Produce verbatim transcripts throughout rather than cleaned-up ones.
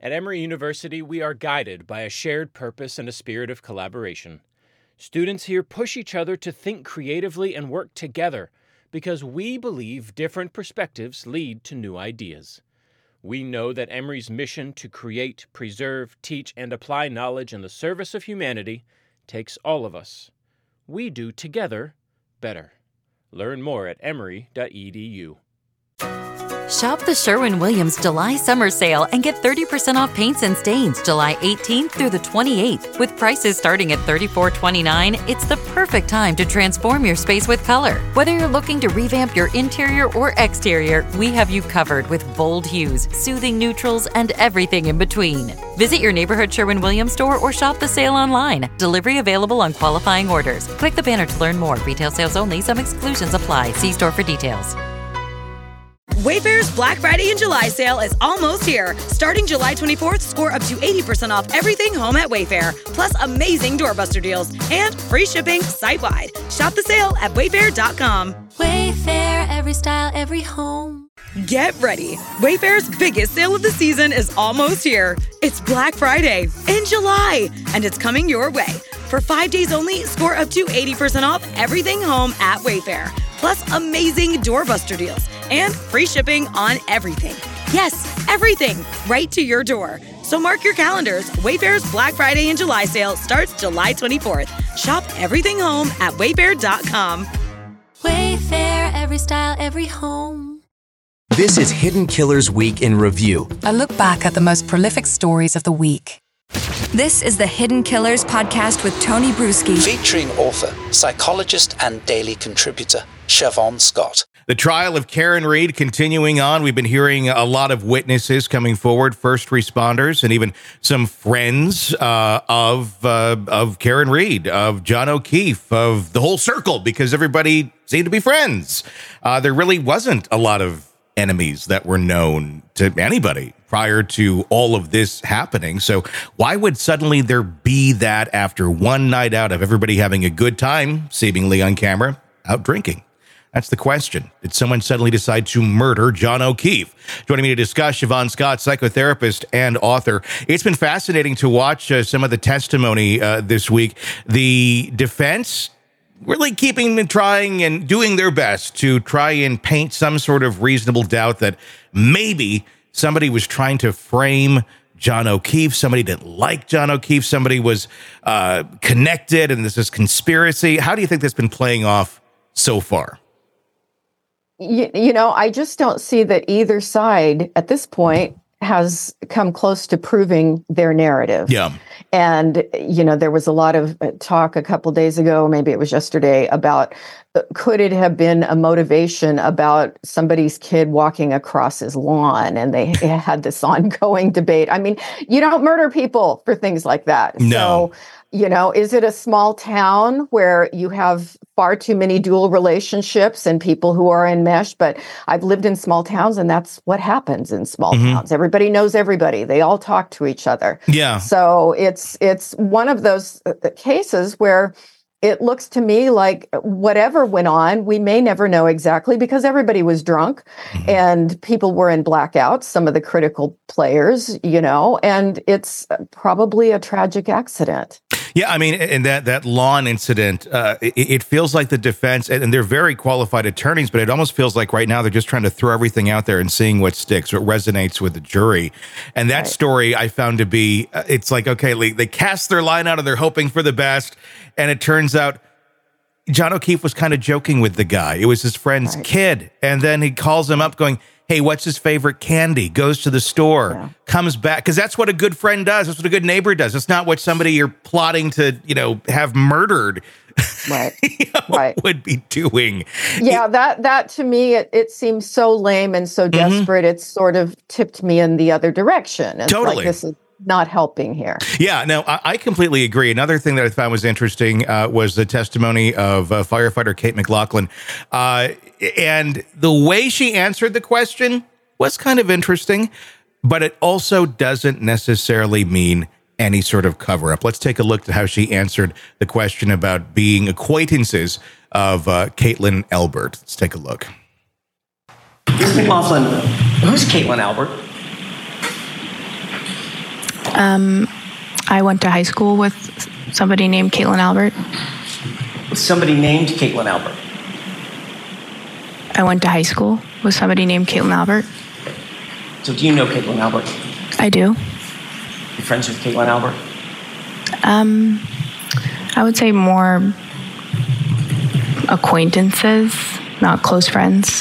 At Emory University, we are guided by a shared purpose and a spirit of collaboration. Students here push each other to think creatively and work together because we believe different perspectives lead to new ideas. We know that Emory's mission to create, preserve, teach, and apply knowledge in the service of humanity takes all of us. We do together better. Learn more at emory dot e d u. Shop the Sherwin-Williams July Summer Sale and get thirty percent off paints and stains July eighteenth through the twenty-eighth. With prices starting at thirty-four twenty-nine, it's the perfect time to transform your space with color. Whether you're looking to revamp your interior or exterior, we have you covered with bold hues, soothing neutrals, and everything in between. Visit your neighborhood Sherwin-Williams store or shop the sale online. Delivery available on qualifying orders. Click the banner to learn more. Retail sales only. Some exclusions apply. See store for details. Wayfair's Black Friday and July sale is almost here. Starting July twenty-fourth, score up to eighty percent off everything home at Wayfair, plus amazing doorbuster deals and free shipping site-wide. Shop the sale at wayfair dot com. Wayfair, every style, every home. Get ready. Wayfair's biggest sale of the season is almost here. It's Black Friday in July, and it's coming your way. For five days only, score up to eighty percent off everything home at Wayfair, plus amazing doorbuster deals and free shipping on everything. Yes, everything, right to your door. So mark your calendars. Wayfair's Black Friday and July sale starts July twenty-fourth. Shop everything home at wayfair dot com. Wayfair, every style, every home. This is Hidden Killers Week in Review. A look back at the most prolific stories of the week. This is the Hidden Killers podcast with Tony Bruschi. Featuring author, psychologist, and daily contributor, Siobhan Scott. The trial of Karen Read continuing on. We've been hearing a lot of witnesses coming forward, first responders, and even some friends uh, of uh, of Karen Read, of John O'Keefe, of the whole circle, because everybody seemed to be friends. Uh, there really wasn't a lot of enemies that were known to anybody prior to all of this happening. So why would suddenly there be that after one night out of everybody having a good time, seemingly on camera, out drinking? That's the question. Did someone suddenly decide to murder John O'Keefe? Joining me to discuss, Siobhan Scott, psychotherapist and author. It's been fascinating to watch uh, some of the testimony uh, this week. The defense really keeping and trying and doing their best to try and paint some sort of reasonable doubt that maybe somebody was trying to frame John O'Keefe. Somebody didn't like John O'Keefe. Somebody was uh, connected, and this is conspiracy. How do you think that's been playing off so far? You, you know, I just don't see that either side at this point has come close to proving their narrative. Yeah. And, you know, there was a lot of talk a couple days ago, maybe it was yesterday, about uh, could it have been a motivation about somebody's kid walking across his lawn? And they had this ongoing debate. I mean, you don't murder people for things like that. No. So, you know, is it a small town where you have far too many dual relationships and people who are enmeshed? But I've lived in small towns, and that's what happens in small mm-hmm. towns. Everybody knows everybody. They all talk to each other. Yeah. So it's it's one of those cases where it looks to me like whatever went on, we may never know exactly because everybody was drunk mm-hmm. and people were in blackouts, some of the critical players, you know, and it's probably a tragic accident. Yeah, I mean, and that that lawn incident, uh, it, it feels like the defense, and they're very qualified attorneys, but it almost feels like right now they're just trying to throw everything out there and seeing what sticks, what resonates with the jury. And that right. story I found to be, uh, it's like, okay, they cast their line out and they're hoping for the best. And it turns out John O'Keefe was kind of joking with the guy. It was his friend's right. kid. And then he calls him up going, hey, what's his favorite candy? Goes to the store, yeah. comes back. Because that's what a good friend does. That's what a good neighbor does. It's not what somebody you're plotting to, you know, have murdered right. you know, right. would be doing. Yeah, it, that that to me, it, it seems so lame and so desperate. Mm-hmm. It's sort of tipped me in the other direction. It's totally. Like, this is not helping here. Yeah, no, I, I completely agree. Another thing that I found was interesting uh, was the testimony of uh, firefighter Kate McLaughlin. Uh, and the way she answered the question was kind of interesting, but it also doesn't necessarily mean any sort of cover-up. Let's take a look at how she answered the question about being acquaintances of uh, Caitlin Elbert. Let's take a look. Miz McLaughlin, who's Caitlin Elbert? Um, I went to high school with somebody named Caitlin Albert. Somebody named Caitlin Albert. I went to high school with somebody named Caitlin Albert. So do you know Caitlin Albert? I do. You friends with Caitlin Albert? Um, I would say more acquaintances, not close friends.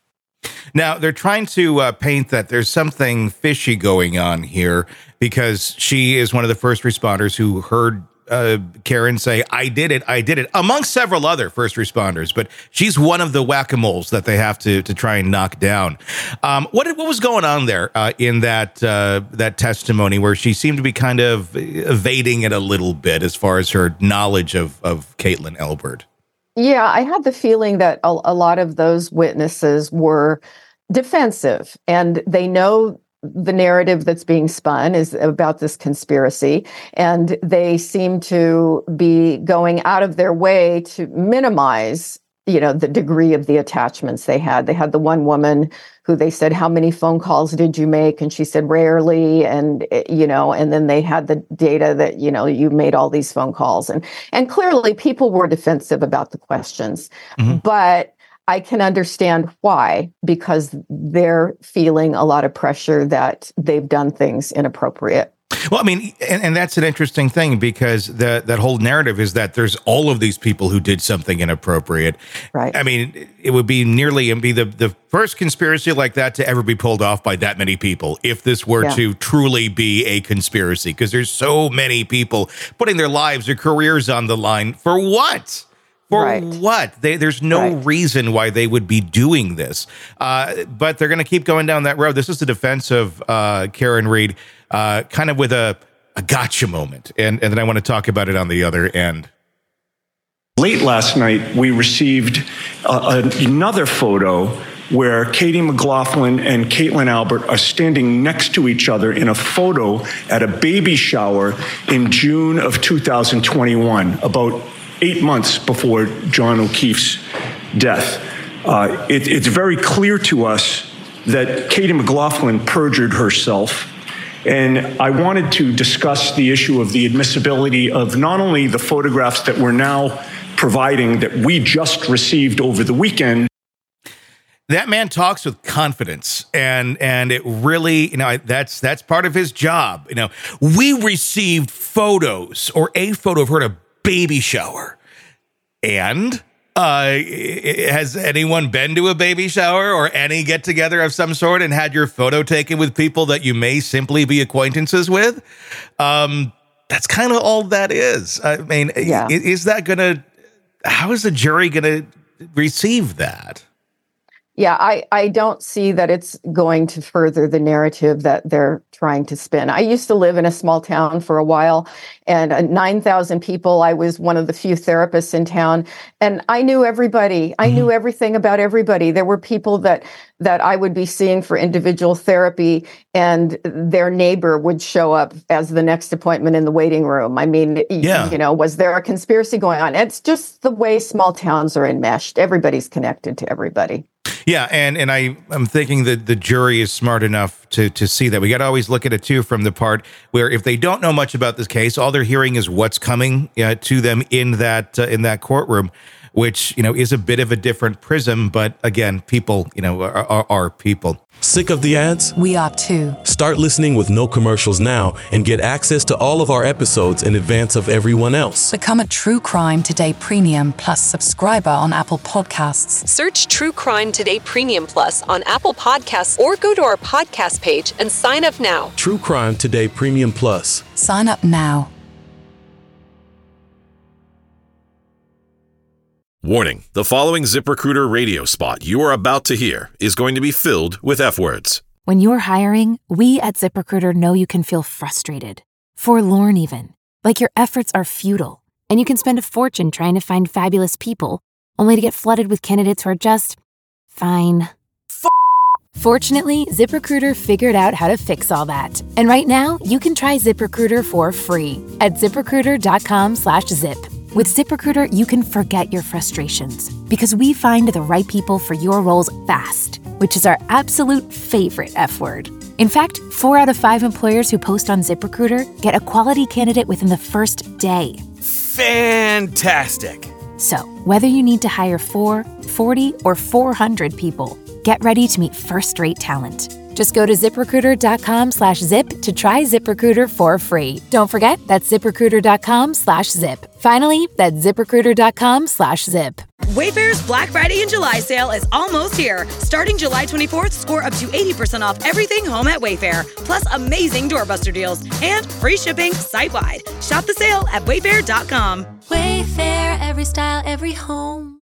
Now, they're trying to uh, paint that there's something fishy going on here because she is one of the first responders who heard uh, Karen say, I did it, I did it, amongst several other first responders. But she's one of the whack-a-moles that they have to to try and knock down. Um, what, what was going on there uh, in that uh, that testimony where she seemed to be kind of evading it a little bit as far as her knowledge of, of Caitlin Albert? Yeah, I had the feeling that a, a lot of those witnesses were defensive, and they know the narrative that's being spun is about this conspiracy, and they seem to be going out of their way to minimize, you know, the degree of the attachments they had. They had the one woman who they said, how many phone calls did you make? And she said, rarely. And, you know, and then they had the data that, you know, you made all these phone calls. And, and clearly people were defensive about the questions, mm-hmm. but I can understand why, because they're feeling a lot of pressure that they've done things inappropriate. Well, I mean, and, and that's an interesting thing because the, that whole narrative is that there's all of these people who did something inappropriate. Right. I mean, it would be nearly and be the, the first conspiracy like that to ever be pulled off by that many people if this were yeah. to truly be a conspiracy, because there's so many people putting their lives or careers on the line for what? For right. what? They, there's no right. reason why they would be doing this. Uh, but they're going to keep going down that road. This is the defense of uh, Karen Read, uh, kind of with a, a gotcha moment. And, and then I want to talk about it on the other end. Late last night, we received uh, another photo where Katie McLaughlin and Caitlin Albert are standing next to each other in a photo at a baby shower in June of two thousand twenty-one, about eight months before John O'Keefe's death. Uh, it, it's very clear to us that Katie McLaughlin perjured herself. And I wanted to discuss the issue of the admissibility of not only the photographs that we're now providing that we just received over the weekend. That man talks with confidence, and and it really, you know, that's that's part of his job. You know, we received photos or a photo of her at a baby shower. And uh, has anyone been to a baby shower or any get together of some sort and had your photo taken with people that you may simply be acquaintances with? Um, that's kind of all that is. I mean, yeah. is, is that going to, how is the jury going to receive that? Yeah, I, I don't see that it's going to further the narrative that they're trying to spin. I used to live in a small town for a while, and uh, nine thousand people. I was one of the few therapists in town, and I knew everybody. I mm-hmm. knew everything about everybody. There were people that that I would be seeing for individual therapy, and their neighbor would show up as the next appointment in the waiting room. I mean, yeah. you know, was there a conspiracy going on? It's just the way small towns are enmeshed. Everybody's connected to everybody. Yeah, and and I, I'm thinking that the jury is smart enough to to see that. We got to always look at it, too, from the part where if they don't know much about this case, all they're hearing is what's coming uh, to them in that uh, in that courtroom, which, you know, is a bit of a different prism. But again, people, you know, are, are, are people. Sick of the ads? We are too. Start listening with no commercials now and get access to all of our episodes in advance of everyone else. Become a True Crime Today Premium Plus subscriber on Apple Podcasts. Search True Crime Today Premium Plus on Apple Podcasts or go to our podcast page and sign up now. True Crime Today Premium Plus. Sign up now. Warning, the following ZipRecruiter radio spot you are about to hear is going to be filled with F-words. When you're hiring, we at ZipRecruiter know you can feel frustrated, forlorn even, like your efforts are futile, and you can spend a fortune trying to find fabulous people, only to get flooded with candidates who are just fine. F- Fortunately, ZipRecruiter figured out how to fix all that. And right now, you can try ZipRecruiter for free at ZipRecruiter.com slash zip. With ZipRecruiter, you can forget your frustrations because we find the right people for your roles fast, which is our absolute favorite F word. In fact, four out of five employers who post on ZipRecruiter get a quality candidate within the first day. Fantastic. So, whether you need to hire four, forty, or four hundred people, get ready to meet first-rate talent. Just go to ZipRecruiter.com slash zip to try ZipRecruiter for free. Don't forget, that's ZipRecruiter.com slash zip. Finally, that's ZipRecruiter.com slash zip. Wayfair's Black Friday and July sale is almost here. Starting July twenty-fourth, score up to eighty percent off everything home at Wayfair, plus amazing doorbuster deals and free shipping site-wide. Shop the sale at Wayfair dot com. Wayfair, every style, every home.